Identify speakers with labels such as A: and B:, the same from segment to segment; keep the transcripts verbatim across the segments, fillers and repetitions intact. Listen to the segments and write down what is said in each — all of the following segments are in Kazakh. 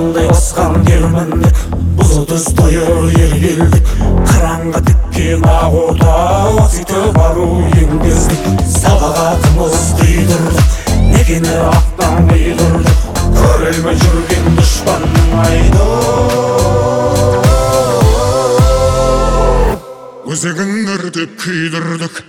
A: Талдай басқан кермендік, бұлытыз тойыр ер келдік. Қыранға тіккен ақорда, осыйты бару еңгездік. Сабағатымыз қидырдық, некені ақтан қидырдық. Көрелмей жүрген дұшпанның айды, өзегіңдір деп күйдірдік.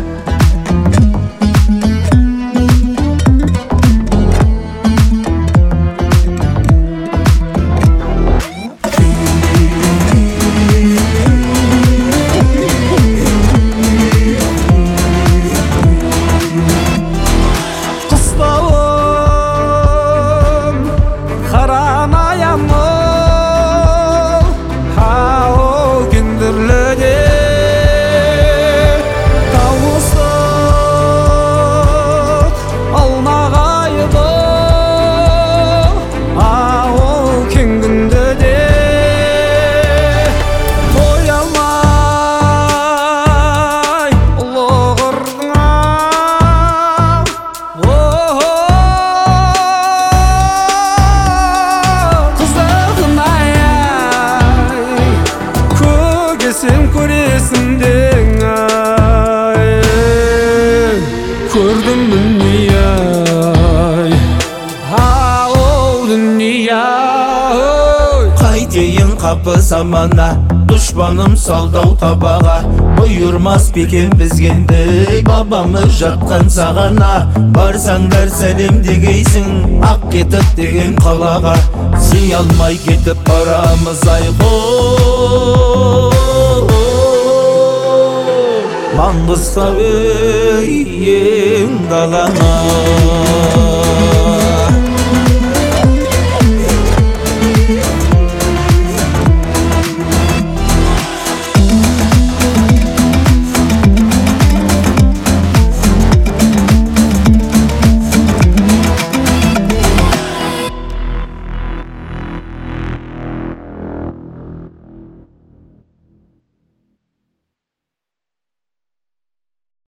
B: Sen köresindin ay, kördüm dünyay, ha o dünyay.
A: Қайтейін қапы замана, дұшпаным салдау табаға. Бұйырмас бекен бізгенді, бабамыз жатқан сағана. Барсаңдар сәлем дегейсің, ақ кетіп деген қалаға. Сый алмай кетіп барамыз айғой. Маңғыстау ең далаңа.